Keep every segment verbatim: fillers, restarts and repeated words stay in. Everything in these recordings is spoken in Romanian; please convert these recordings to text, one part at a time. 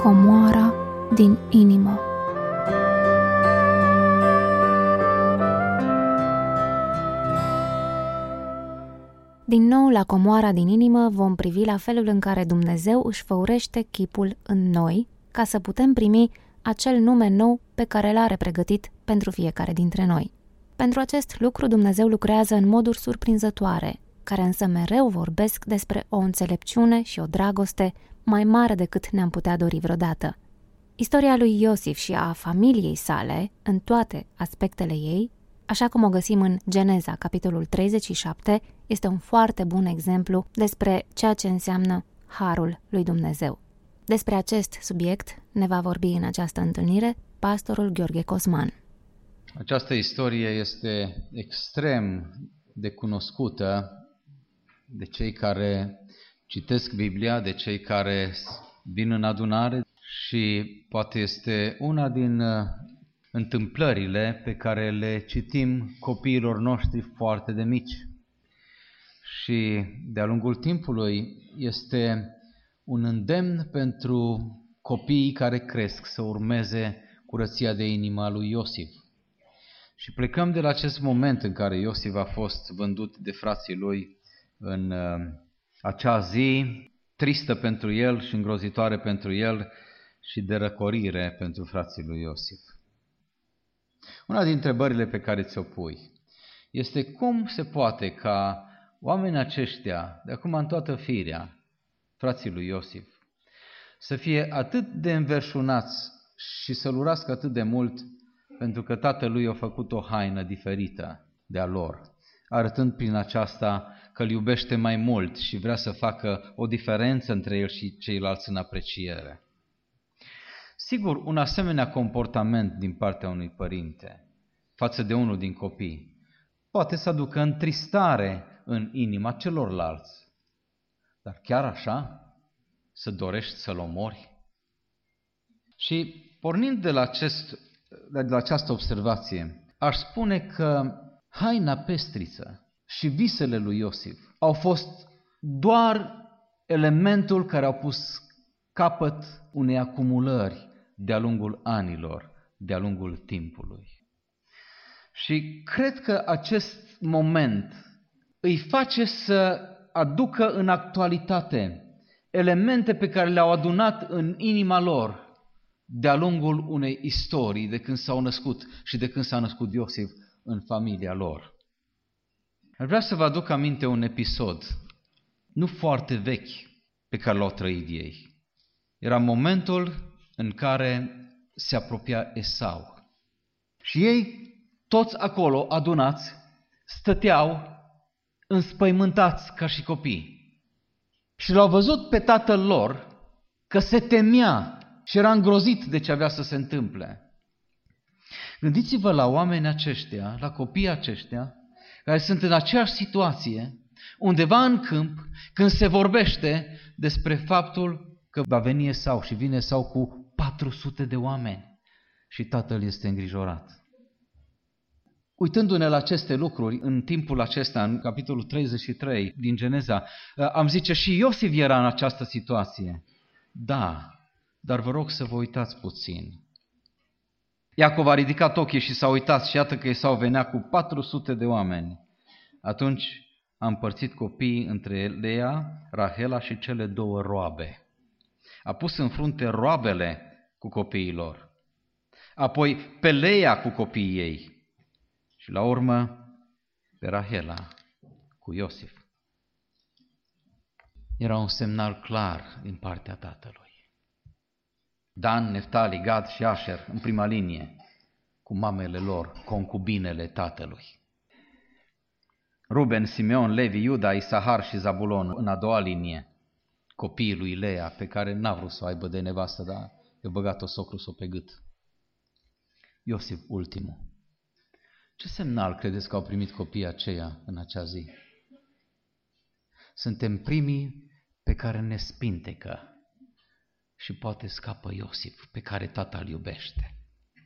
Comoara din inimă. Din nou, la Comoara din inimă vom privi la felul în care Dumnezeu își făurește chipul în noi, ca să putem primi acel nume nou pe care l-are pregătit pentru fiecare dintre noi. Pentru acest lucru Dumnezeu lucrează în moduri surprinzătoare, care însă mereu vorbesc despre o înțelepciune și o dragoste mai mare decât ne-am putea dori vreodată. Istoria lui Iosif și a familiei sale, în toate aspectele ei, așa cum o găsim în Geneza, capitolul treizeci și șapte, este un foarte bun exemplu despre ceea ce înseamnă harul lui Dumnezeu. Despre acest subiect ne va vorbi în această întâlnire pastorul Gheorghe Cosman. Această istorie este extrem de cunoscută de cei care citesc Biblia, de cei care vin în adunare și poate este una din întâmplările pe care le citim copiilor noștri foarte de mici. Și de-a lungul timpului este un îndemn pentru copiii care cresc să urmeze curăția de inimă a lui Iosif. Și plecăm de la acest moment în care Iosif a fost vândut de frații lui în uh, acea zi tristă pentru el și îngrozitoare pentru el și de răcorire pentru frații lui Iosif. Una din întrebările pe care ți-o pui este cum se poate ca oamenii aceștia, de acum în toată firea, frații lui Iosif, să fie atât de înverșunați și să-l urască atât de mult pentru că tatălui a făcut o haină diferită de a lor, arătând prin aceasta că îl iubește mai mult și vrea să facă o diferență între el și ceilalți în apreciere. Sigur, un asemenea comportament din partea unui părinte față de unul din copii poate să aducă întristare în inima celorlalți. Dar chiar așa? Să dorești să-l omori? Și pornind de la, acest, de la această observație, aș spune că haina pestriță și visele lui Iosif au fost doar elementul care au pus capăt unei acumulări de-a lungul anilor, de-a lungul timpului. Și cred că acest moment îi face să aducă în actualitate elemente pe care le-au adunat în inima lor de-a lungul unei istorii, de când s-au născut și de când s-a născut Iosif în familia lor. Aș vrea să vă aduc aminte un episod, nu foarte vechi, pe care l-au trăit ei. Era momentul în care se apropia Esau. Și ei, toți acolo adunați, stăteau înspăimântați ca și copii. Și l-au văzut pe tatăl lor că se temea și era îngrozit de ce avea să se întâmple. Gândiți-vă la oamenii aceștia, la copiii aceștia, care sunt în aceeași situație, undeva în câmp, când se vorbește despre faptul că va veni Esau și vine Esau cu patru sute de oameni și tatăl este îngrijorat. Uitându-ne la aceste lucruri, în timpul acesta, în capitolul treizeci și trei din Geneza, am zice și Iosif era în această situație. Da, dar vă rog să vă uitați puțin. Iacov a ridicat ochii și s-a uitat și iată că Esau venea cu patru sute de oameni. Atunci a împărțit copiii între Lea, Rahela și cele două roabe. A pus în frunte roabele cu copiii lor. Apoi pe Lea cu copiii ei. Și la urmă pe Rahela cu Iosif. Era un semnal clar din partea tatălui. Dan, Neftali, Gad și Asher în prima linie, cu mamele lor, concubinele tatălui. Ruben, Simeon, Levi, Iuda, Isahar și Zabulon în a doua linie, copiii lui Lea, pe care n-a vrut să o aibă de nevastă, dar i-a băgat-o socru s-o pe gât. Iosif, ultimul. Ce semnal credeți că au primit copiii aceia în acea zi? Suntem primii pe care ne spintecă și poate scapă Iosif, pe care tata îl iubește.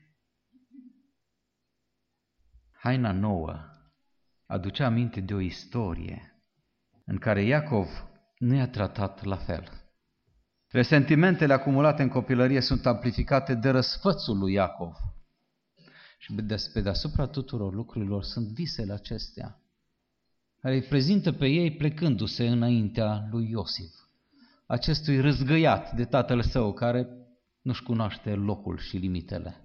Haina nouă aducea aminte de o istorie în care Iacov nu i-a tratat la fel. Resentimentele acumulate în copilărie sunt amplificate de răsfățul lui Iacov. Și pe deasupra tuturor lucrurilor sunt visele acestea, care îi prezintă pe ei plecându-se înaintea lui Iosif, acestui răzgăiat de tatăl său, care nu-și cunoaște locul și limitele.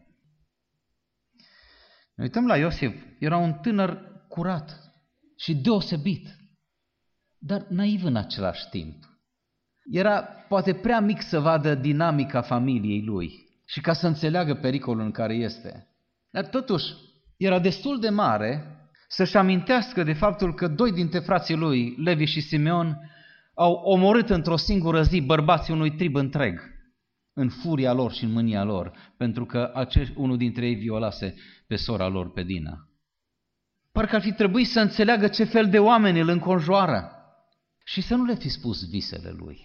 Ne uităm la Iosif, era un tânăr curat și deosebit, dar naiv în același timp. Era poate prea mic să vadă dinamica familiei lui și ca să înțeleagă pericolul în care este. Dar totuși era destul de mare să-și amintească de faptul că doi dintre frații lui, Levi și Simeon, au omorât într-o singură zi bărbații unui trib întreg, în furia lor și în mânia lor, pentru că acești, unul dintre ei violase pe sora lor, pe Dina. Parcă ar fi trebuit să înțeleagă ce fel de oameni îl înconjoară și să nu le fi spus visele lui.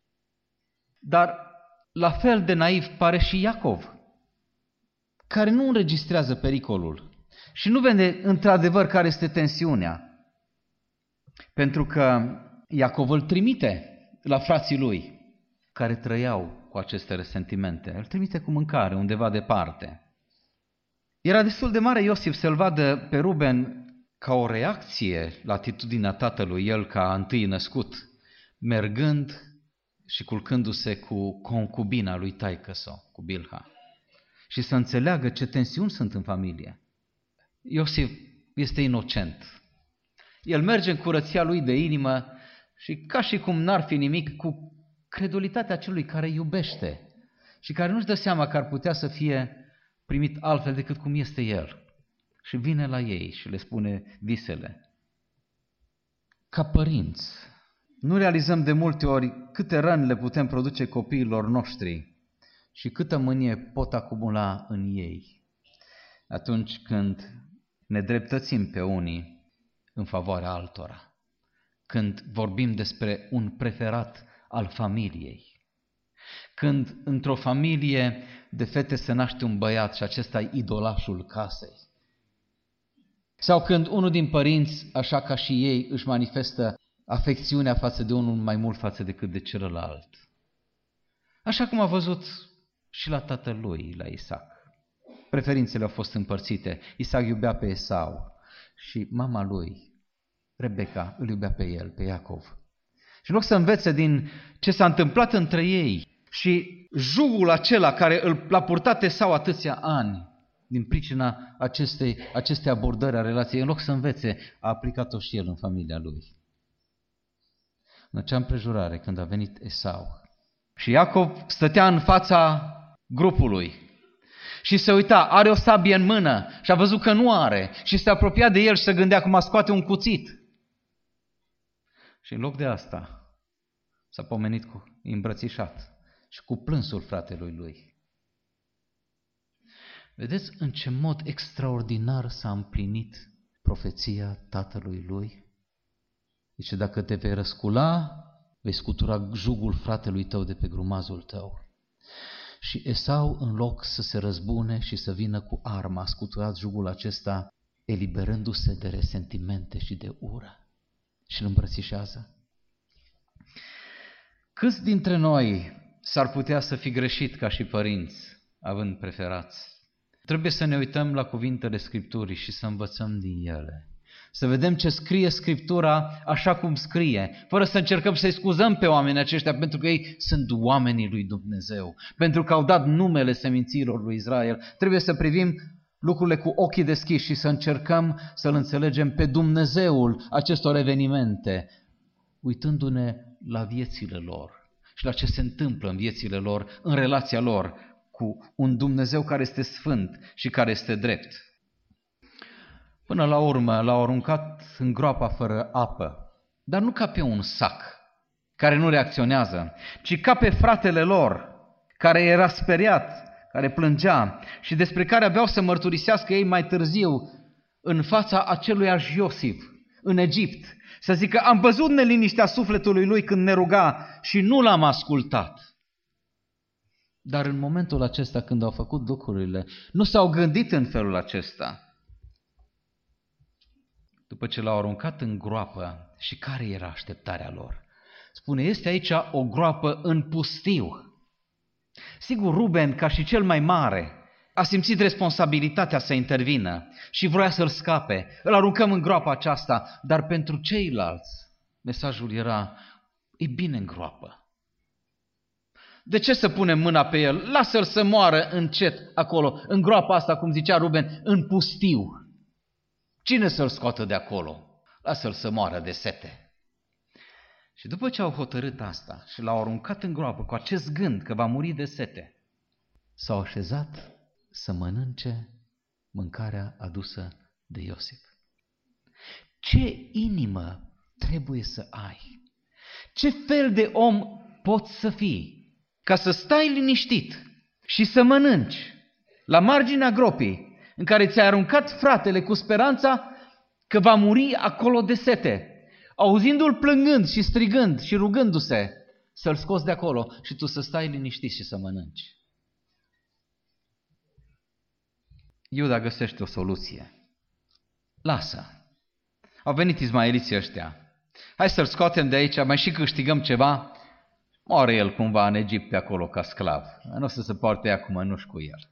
Dar la fel de naiv pare și Iacov, care nu înregistrează pericolul și nu vede într-adevăr care este tensiunea. Pentru că Iacov îl trimite la frații lui, care trăiau cu aceste resentimente. Îl trimite cu mâncare undeva departe. Era destul de mare Iosif să-l vadă pe Ruben ca o reacție la atitudinea tatălui, el ca întâi născut, mergând și culcându-se cu concubina lui taică-so, cu Bilha. Și să înțeleagă ce tensiuni sunt în familie. Iosif este inocent. El merge în curăția lui de inimă și ca și cum n-ar fi nimic, cu credulitatea celui care iubește și care nu-și dă seama că ar putea să fie primit altfel decât cum este el. Și vine la ei și le spune visele. Ca părinți, nu realizăm de multe ori câte răni le putem produce copiilor noștri și câtă mânie pot acumula în ei atunci când ne dreptățim pe unii în favoarea altora, când vorbim despre un preferat al familiei, când într-o familie de fete se naște un băiat și acesta e idolașul casei, sau când unul din părinți, așa ca și ei, își manifestă afecțiunea față de unul mai mult față decât de celălalt. Așa cum a văzut și la tatăl lui, la Isaac. Preferințele au fost împărțite. Isaac iubea pe Esau și mama lui, Rebecca, îl iubea pe el, pe Iacov. Și în loc să învețe din ce s-a întâmplat între ei și jugul acela care l-a purtat Esau atâția ani, din pricina acestei, acestei abordări a relației, în loc să învețe, a aplicat-o și el în familia lui. În acea împrejurare, când a venit Esau și Iacov stătea în fața grupului și se uita, are o sabie în mână și a văzut că nu are și se apropia de el și se gândea cum a scoate un cuțit. Și în loc de asta s-a pomenit cu îmbrățișat și cu plânsul fratelui lui. Vedeți în ce mod extraordinar s-a împlinit profeția tatălui lui? Zice, dacă te vei răscula, vei scutura jugul fratelui tău de pe grumazul tău. Și Esau, în loc să se răzbune și să vină cu arma, a scuturat jugul acesta, eliberându-se de resentimente și de ură. Și îl îmbrățișează. Câți dintre noi s-ar putea să fi greșit ca și părinți, având preferați? Trebuie să ne uităm la cuvintele Scripturii și să învățăm din ele. Să vedem ce scrie Scriptura așa cum scrie, fără să încercăm să-i scuzăm pe oamenii aceștia, pentru că ei sunt oamenii lui Dumnezeu, pentru că au dat numele semințiilor lui Israel. Trebuie să privim lucrurile cu ochii deschiși și să încercăm să-L înțelegem pe Dumnezeul acestor evenimente, uitându-ne la viețile lor și la ce se întâmplă în viețile lor, în relația lor cu un Dumnezeu care este sfânt și care este drept. Până la urmă l-au aruncat în groapa fără apă, dar nu ca pe un sac care nu reacționează, ci ca pe fratele lor care era speriat, care plângea și despre care aveau să mărturisească ei mai târziu în fața aceluiași Iosif, în Egipt, să zică, am văzut neliniștea sufletului lui când ne ruga și nu l-am ascultat. Dar în momentul acesta, când au făcut lucrurile, nu s-au gândit în felul acesta. După ce l-au aruncat în groapă, și care era așteptarea lor? Spune, este aici o groapă în pustiu. Sigur, Ruben, ca și cel mai mare, a simțit responsabilitatea să intervină și vrea să-l scape. Îl aruncăm în groapa aceasta, dar pentru ceilalți mesajul era, e bine în groapă. De ce să punem mâna pe el? Lasă-l să moară încet acolo, în groapa asta, cum zicea Ruben, în pustiu. Cine să-l scoată de acolo? Lasă-l să moară de sete. Și după ce au hotărât asta și l-au aruncat în groapă cu acest gând că va muri de sete, s-au așezat să mănânce mâncarea adusă de Iosif. Ce inimă trebuie să ai? Ce fel de om poți să fii ca să stai liniștit și să mănânci la marginea gropii în care ți-ai aruncat fratele cu speranța că va muri acolo de sete, auzindu-l plângând și strigând și rugându-se să-l scoți de acolo și tu să stai liniștit și să mănânci? Iuda găsește o soluție. Lasă. Au venit izmaeliții ăștia. Hai să-l scoatem de aici, mai și câștigăm ceva. Moare el cumva în Egipt pe acolo ca sclav. Nu o să se poarte ea cu mănuși cu el.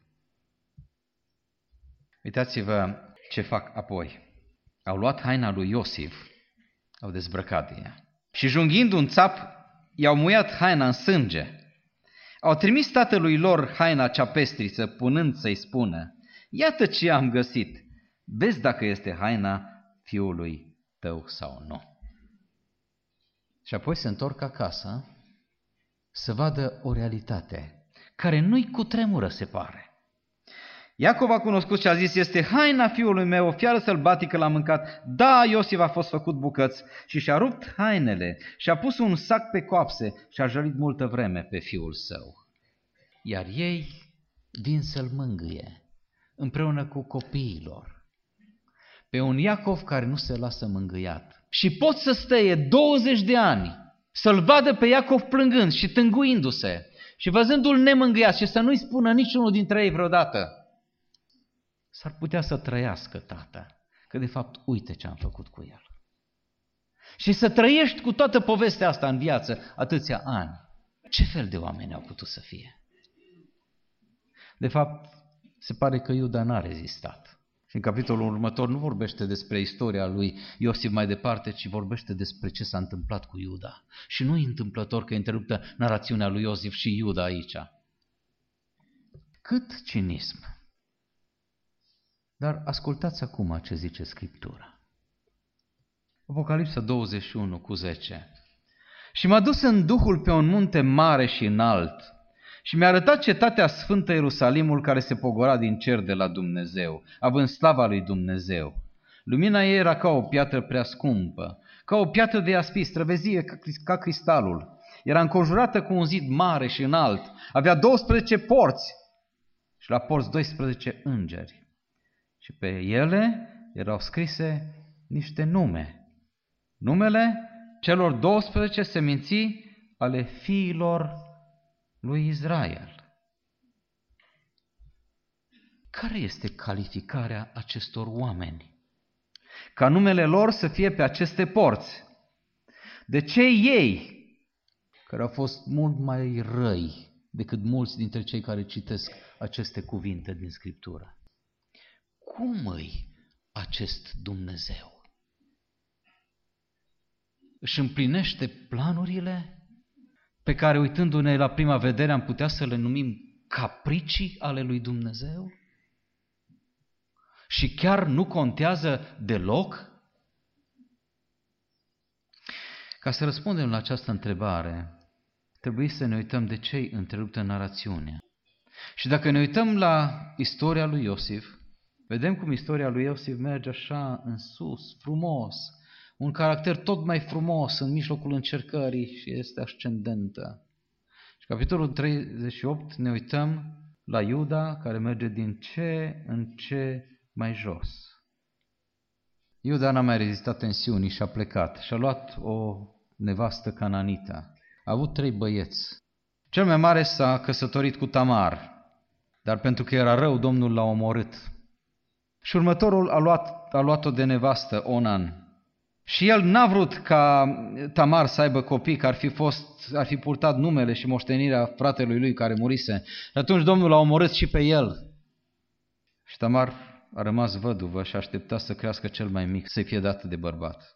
Uitați-vă ce fac apoi. Au luat haina lui Iosif, au dezbrăcat de ea. Și junghind un țap, i-au muiat haina în sânge. Au trimis tatălui lor haina cea pestriță, punând să-i spună, iată ce am găsit, vezi dacă este haina fiului tău sau nu. Și apoi se întorc acasă să vadă o realitate care nu-i cutremură, se pare. Iacov a cunoscut și a zis, este haina fiului meu, o fiară sălbatică l-a mâncat. Da, Iosif a fost făcut bucăți și și-a rupt hainele și a pus un sac pe coapse și a jălit multă vreme pe fiul său. Iar ei vin să-l mângâie împreună cu copiilor pe un Iacov care nu se lasă mângâiat. Și pot să stăie douăzeci de ani să-l vadă pe Iacov plângând și tânguindu-se și văzându-l nemângâiat și să nu-i spună niciunul dintre ei vreodată, s-ar putea să trăiască, tată, că de fapt uite ce am făcut cu el. Și să trăiești cu toată povestea asta în viață atâția ani. Ce fel de oameni au putut să fie? De fapt, se pare că Iuda n-a rezistat. Și în capitolul următor nu vorbește despre istoria lui Iosif mai departe, ci vorbește despre ce s-a întâmplat cu Iuda. Și nu e întâmplător că e întreruptă narațiunea lui Iosif și Iuda aici. Cât cinism! Dar ascultați acum ce zice Scriptura. Apocalipsa douăzeci și unu cu zece. Și m-a dus în Duhul pe un munte mare și înalt și mi-a arătat cetatea sfântă Ierusalimul care se pogora din cer de la Dumnezeu, având slava lui Dumnezeu. Lumina ei era ca o piatră prea scumpă, ca o piatră de iaspis, străvezie ca cristalul. Era înconjurată cu un zid mare și înalt, avea douăsprezece porți și la porți doisprezece îngeri. Și pe ele erau scrise niște nume. Numele celor douăsprezece seminții ale fiilor lui Israel. Care este calificarea acestor oameni? Ca numele lor să fie pe aceste porți. De ce ei, care au fost mult mai răi decât mulți dintre cei care citesc aceste cuvinte din Scriptură? Cum îi acest Dumnezeu? Își împlinește planurile pe care, uitându-ne la prima vedere, am putea să le numim capricii ale lui Dumnezeu? Și chiar nu contează deloc? Ca să răspundem la această întrebare, trebuie să ne uităm de ce îi întreruptă narațiunea. Și dacă ne uităm la istoria lui Iosif, vedem cum istoria lui Iosif merge așa în sus, frumos, un caracter tot mai frumos în mijlocul încercării și este ascendentă. Și capitolul treizeci și opt ne uităm la Iuda care merge din ce în ce mai jos. Iuda n-a mai rezistat tensiunii și a plecat și a luat o nevastă cananită. A avut trei băieți. Cel mai mare s-a căsătorit cu Tamar, dar pentru că era rău, Domnul l-a omorât. Și următorul a luat, a luat-o de nevastă, Onan. Și el n-a vrut ca Tamar să aibă copii, că ar fi, fost, ar fi purtat numele și moștenirea fratelui lui care murise. Și atunci Domnul l-a omorât și pe el. Și Tamar a rămas văduvă și aștepta să crească cel mai mic, să-i fie dată de bărbat.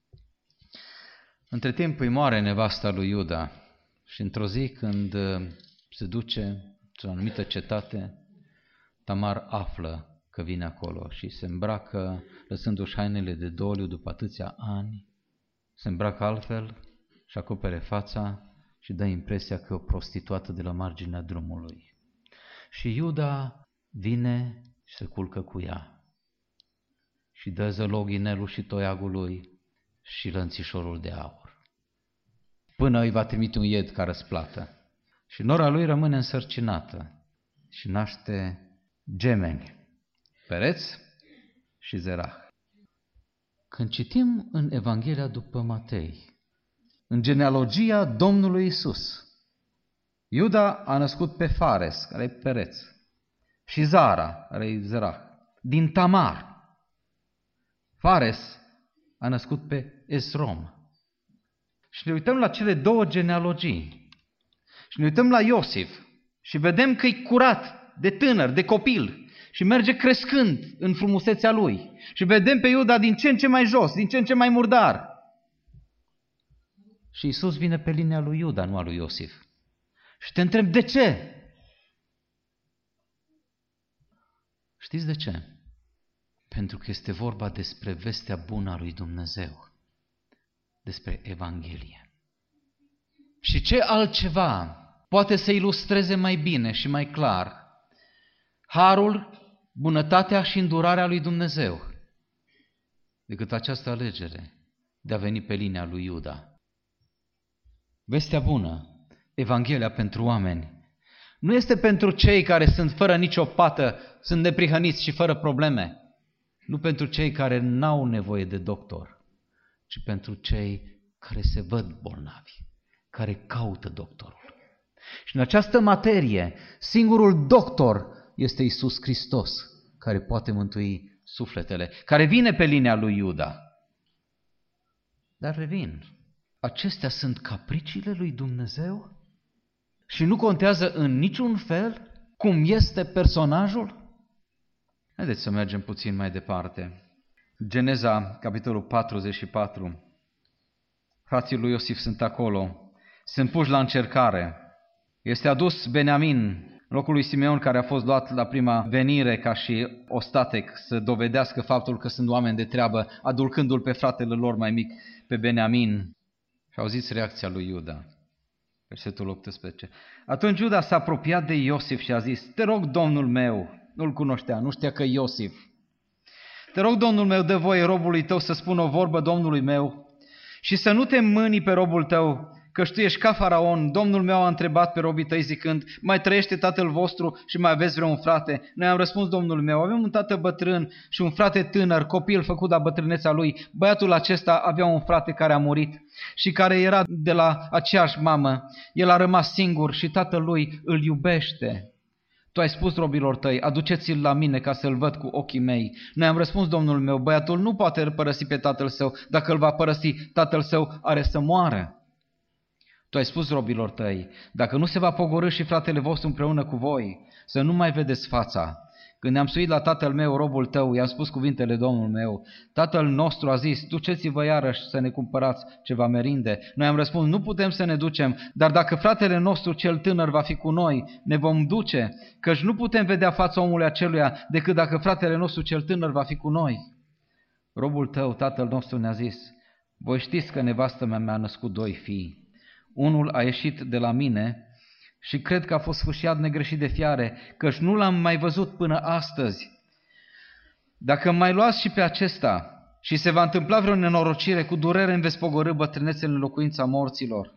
Între timp îi moare nevasta lui Iuda și într-o zi când se duce într-o anumită cetate, Tamar află că vine acolo și se îmbracă, lăsându-și hainele de doliu după atâția ani, se îmbracă altfel și acopere fața și dă impresia că e o prostituată de la marginea drumului. Și Iuda vine și se culcă cu ea și dă zălog inelul și toiagul lui și lănțișorul de aur, până îi va trimite un ied ca răsplată. Și nora lui rămâne însărcinată și naște gemeni, Pereț și Zerah. Când citim în Evanghelia după Matei, în genealogia Domnului Iisus, Iuda a născut pe Fares, care e Pereț, și Zara, care e Zerah, din Tamar. Fares a născut pe Esrom. Și ne uităm la cele două genealogii și ne uităm la Iosif și vedem că e curat, de tânăr, de copil, și merge crescând în frumusețea lui. Și vedem pe Iuda din ce în ce mai jos, din ce în ce mai murdar. Și Iisus vine pe linia lui Iuda, nu a lui Iosif. Și te întreb, de ce? Știți de ce? Pentru că este vorba despre vestea bună a lui Dumnezeu, despre Evanghelie. Și ce altceva poate să ilustreze mai bine și mai clar harul, bunătatea și îndurarea lui Dumnezeu decât această alegere de a veni pe linia lui Iuda? Vestea bună, Evanghelia pentru oameni, nu este pentru cei care sunt fără nicio pată, sunt neprihăniți și fără probleme, nu pentru cei care n-au nevoie de doctor, ci pentru cei care se văd bolnavi, care caută doctorul. Și în această materie, singurul doctor este Iisus Hristos, care poate mântui sufletele, care vine pe linia lui Iuda. Dar revin, acestea sunt capriciile lui Dumnezeu? Și nu contează în niciun fel cum este personajul? Haideți să mergem puțin mai departe. Geneza, capitolul patruzeci și patru. Frații lui Iosif sunt acolo, sunt puși la încercare. Este adus Beniamin, în locul lui Simeon, care a fost luat la prima venire ca și ostatec să dovedească faptul că sunt oameni de treabă, adulcându-l pe fratele lor mai mic, pe Beniamin. Și auziți reacția lui Iuda. Versetul optsprezece. Atunci Iuda s-a apropiat de Iosif și a zis: te rog, domnul meu, nu-l cunoștea, nu știa că e Iosif. Te rog, domnul meu, dă voie robului tău să spună o vorbă domnului meu și să nu te mâni pe robul tău, căci tu ești ca Faraon. Domnul meu a întrebat pe robii tăi zicând: mai trăiește tatăl vostru și mai aveți vreun frate? Noi am răspuns domnul meu: avem un tată bătrân și un frate tânăr, copil făcut la bătrânețea lui. Băiatul acesta avea un frate care a murit și care era de la aceeași mamă. El a rămas singur și tatăl lui îl iubește. Tu ai spus robilor tăi: aduceți-l la mine ca să-l văd cu ochii mei. Noi am răspuns domnul meu: băiatul nu poate părăsi pe tatăl său. Dacă îl va părăsi, tatăl său are să moară. Tu ai spus robilor tăi: dacă nu se va pogorî și fratele vostru împreună cu voi, să nu mai vedeți fața. Când ne-am suit la tatăl meu, robul tău, i-am spus cuvintele domnul meu. Tatăl nostru a zis: duceți-vă iarăși să ne cumpărați ceva merinde. Noi am răspuns: nu putem să ne ducem, dar dacă fratele nostru cel tânăr va fi cu noi, ne vom duce, căci nu putem vedea fața omului aceluia decât dacă fratele nostru cel tânăr va fi cu noi. Robul tău, tatăl nostru, ne-a zis: voi știți că nevastă mea mi-a născut doi fii. Unul a ieșit de la mine și cred că a fost sfâșiat negreșit de fiare, căci nu l-am mai văzut până astăzi. Dacă mai luați și pe acesta și se va întâmpla vreo nenorocire, cu durere îmi veți pogorî bătrânețele în locuința morților.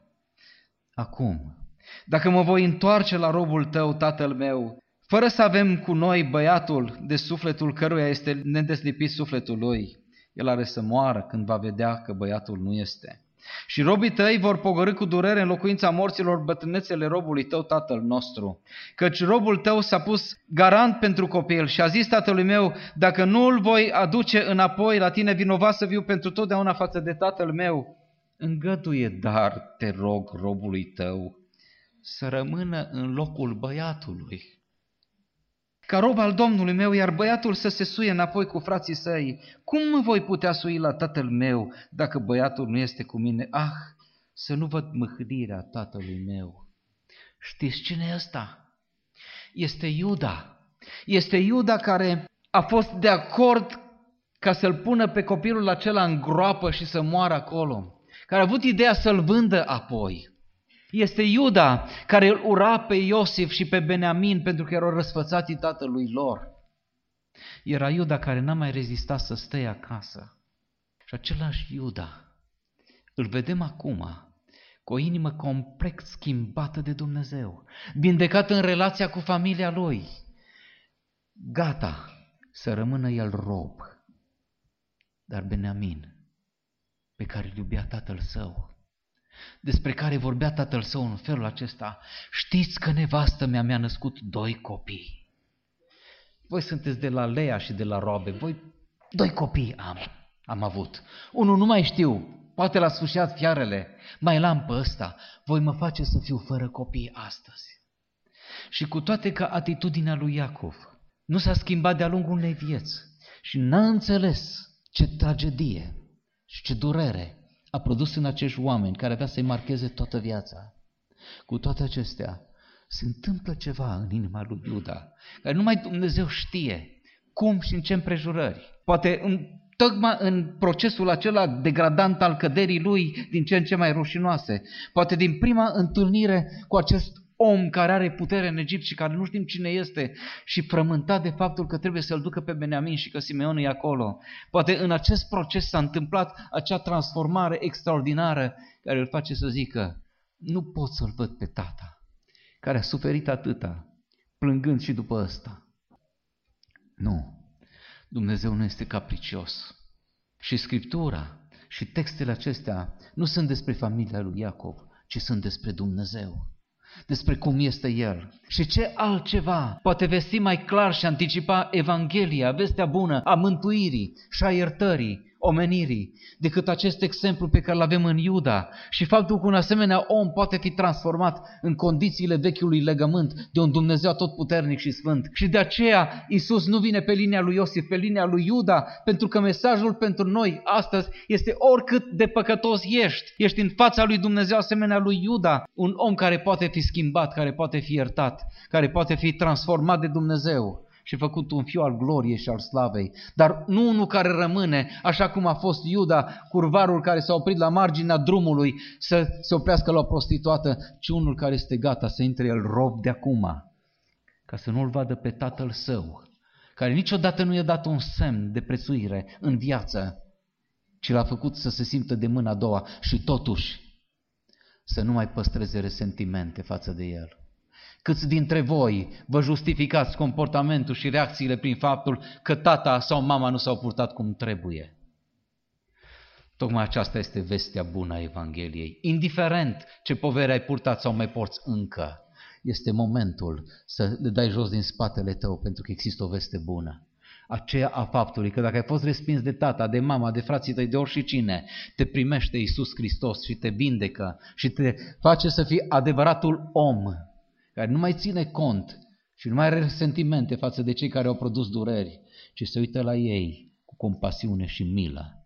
Acum, dacă mă voi întoarce la robul tău, tatăl meu, fără să avem cu noi băiatul de sufletul căruia este nedeslipit sufletul lui, el are să moară când va vedea că băiatul nu este. Și robii tăi vor pogorî cu durere în locuința morților bătrânețele robului tău, tatăl nostru. Căci robul tău s-a pus garant pentru copil și a zis tatălui meu, dacă nu îl voi aduce înapoi la tine, vinovat să viu pentru totdeauna față de tatăl meu. Îngăduie, dar, te rog, robului tău, să rămână în locul băiatului, ca rob al Domnului meu, iar băiatul să se suie înapoi cu frații săi. Cum mă voi putea sui la tatăl meu dacă băiatul nu este cu mine? Ah, să nu văd mâhnirea tatălui meu. Știți cine e ăsta? Este Iuda. Este Iuda care a fost de acord ca să-l pună pe copilul acela în groapă și să moară acolo, care a avut ideea să-l vândă apoi. Este Iuda care îl ura pe Iosif și pe Beniamin pentru că erau răsfățații tatălui lor. Era Iuda care n-a mai rezistat să stea acasă. Și același Iuda îl vedem acum cu o inimă complet schimbată de Dumnezeu, vindecat în relația cu familia lui, gata să rămână el rob. Dar Beniamin, pe care îl iubea tatăl său, despre care vorbea tatăl său în felul acesta, știți că nevastă mea mi-a născut doi copii. Voi sunteți de la Lea și de la roabe, voi doi copii am, am avut. Unul nu mai știu, poate l-a sfâșiat fiarele, mai l-am pe ăsta, voi mă face să fiu fără copii astăzi. Și cu toate că atitudinea lui Iacov nu s-a schimbat de-a lungul unei vieți și n-a înțeles ce tragedie și ce durere a produs în acești oameni care avea să-i marcheze toată viața. Cu toate acestea, se întâmplă ceva în inima lui Iuda, care numai Dumnezeu știe cum și în ce împrejurări. Poate în, tocmai în procesul acela degradant al căderii lui din ce în ce mai rușinoase, poate din prima întâlnire cu acest om care are putere în Egipt și care nu știm cine este și frământat de faptul că trebuie să-l ducă pe Beniamin și că Simeon e acolo. Poate în acest proces s-a întâmplat acea transformare extraordinară care îl face să zică, nu pot să-l văd pe tata, care a suferit atâta, plângând și după ăsta. Nu, Dumnezeu nu este capricios. Și Scriptura și textele acestea nu sunt despre familia lui Iacov, ci sunt despre Dumnezeu, despre cum este El. Și ce altceva poate vesti mai clar și anticipa Evanghelia, vestea bună a mântuirii și a iertării omenirii, decât acest exemplu pe care îl avem în Iuda și faptul că un asemenea om poate fi transformat în condițiile vechiului legământ de un Dumnezeu atotputernic și sfânt. Și de aceea Iisus nu vine pe linia lui Iosif, pe linia lui Iuda, pentru că mesajul pentru noi astăzi este oricât de păcătos ești. Ești în fața lui Dumnezeu asemenea lui Iuda, un om care poate fi schimbat, care poate fi iertat, care poate fi transformat de Dumnezeu și făcut un fiu al gloriei și al slavei, dar nu unul care rămâne, așa cum a fost Iuda, curvarul care s-a oprit la marginea drumului să se oprească la o prostituată, ci unul care este gata să intre el rob de acum, ca să nu-l vadă pe tatăl său, care niciodată nu i-a dat un semn de prețuire în viață, ci l-a făcut să se simtă de mâna a doua și totuși să nu mai păstreze resentimente față de el. Câți dintre voi vă justificați comportamentul și reacțiile prin faptul că tata sau mama nu s-au purtat cum trebuie? Tocmai aceasta este vestea bună a Evangheliei. Indiferent ce povere ai purtat sau mai porți încă, este momentul să le dai jos din spatele tău pentru că există o veste bună. Aceea a faptului că dacă ai fost respins de tata, de mama, de frații tăi, de oricine, te primește Iisus Hristos și te vindecă și te face să fii adevăratul om, care nu mai ține cont și nu mai are sentimente față de cei care au produs dureri, ci se uită la ei cu compasiune și milă.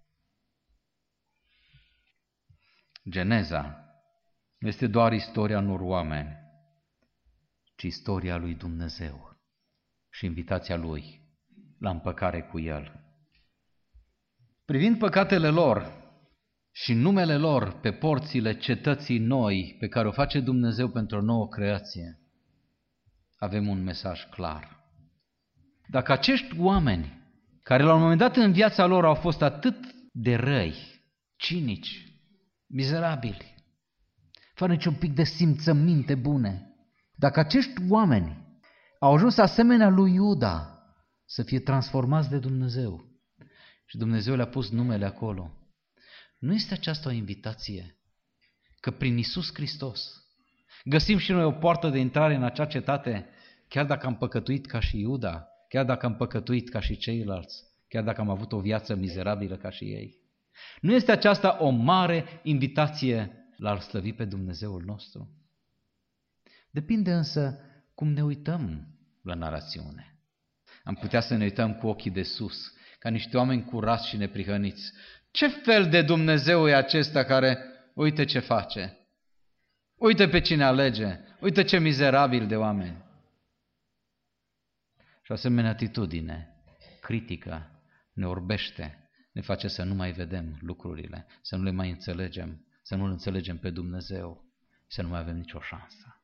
Geneza nu este doar istoria unor oameni, ci istoria lui Dumnezeu și invitația Lui la împăcare cu El. Privind păcatele lor și numele lor pe porțile cetății noi pe care o face Dumnezeu pentru o nouă creație, avem un mesaj clar. Dacă acești oameni, care la un moment dat în viața lor au fost atât de răi, cinici, mizerabili, fără niciun pic de simțăminte bune, dacă acești oameni au ajuns asemenea lui Iuda să fie transformați de Dumnezeu și Dumnezeu le-a pus numele acolo, Nu este aceasta o invitație? Că prin Iisus Hristos găsim și noi o poartă de intrare în acea cetate, chiar dacă am păcătuit ca și Iuda, chiar dacă am păcătuit ca și ceilalți, chiar dacă am avut o viață mizerabilă ca și ei. Nu este aceasta o mare invitație la a-L slăvi pe Dumnezeul nostru? Depinde însă cum ne uităm la narațiune. Am putea să ne uităm cu ochii de sus, ca niște oameni curați și neprihăniți. Ce fel de Dumnezeu e acesta care, uite ce face, uite pe cine alege, uite ce mizerabil de oameni. Și o asemenea atitudine critică ne orbește, ne face să nu mai vedem lucrurile, să nu le mai înțelegem, să nu-L înțelegem pe Dumnezeu, să nu mai avem nicio șansă.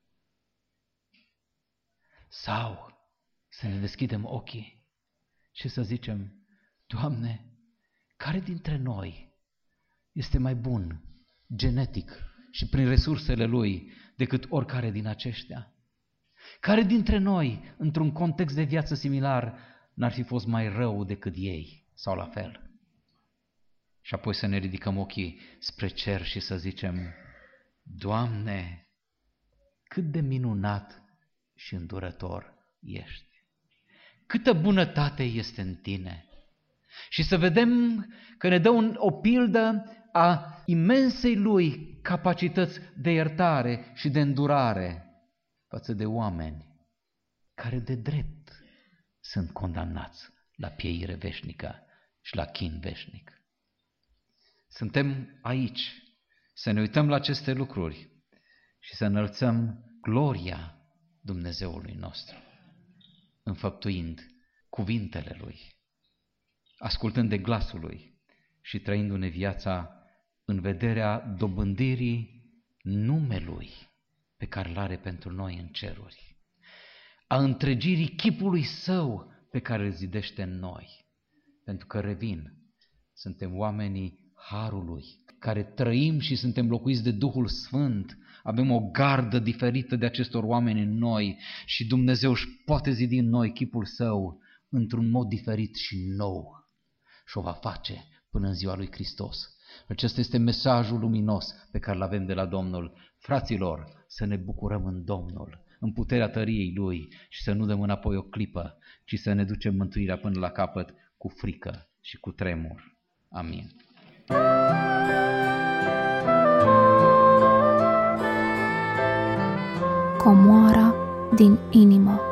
Sau să ne deschidem ochii și să zicem, Doamne, care dintre noi este mai bun genetic și prin resursele lui decât oricare din aceștia? Care dintre noi, într-un context de viață similar, n-ar fi fost mai rău decât ei sau la fel? Și apoi să ne ridicăm ochii spre cer și să zicem, Doamne, cât de minunat și îndurător ești! Câtă bunătate este în Tine! Și să vedem că ne dă un, o pildă a imensei Lui capacități de iertare și de îndurare față de oameni care de drept sunt condamnați la pieire veșnică și la chin veșnic. Suntem aici să ne uităm la aceste lucruri și să înălțăm gloria Dumnezeului nostru, înfăptuind cuvintele Lui, ascultând de glasul Lui și trăindu-ne viața în vederea dobândirii numelui pe care l-are pentru noi în ceruri, a întregirii chipului Său pe care îl zidește în noi, pentru că, revin, suntem oamenii Harului, care trăim și suntem locuiți de Duhul Sfânt, avem o gardă diferită de acestor oameni în noi și Dumnezeu își poate zidi în noi chipul Său într-un mod diferit și nou și o va face până în ziua lui Hristos. Acesta este mesajul luminos pe care îl avem de la Domnul. Fraților, să ne bucurăm în Domnul, în puterea tăriei Lui și să nu dăm înapoi o clipă, ci să ne ducem mântuirea până la capăt cu frică și cu tremur. Amin. Comoara din inimă.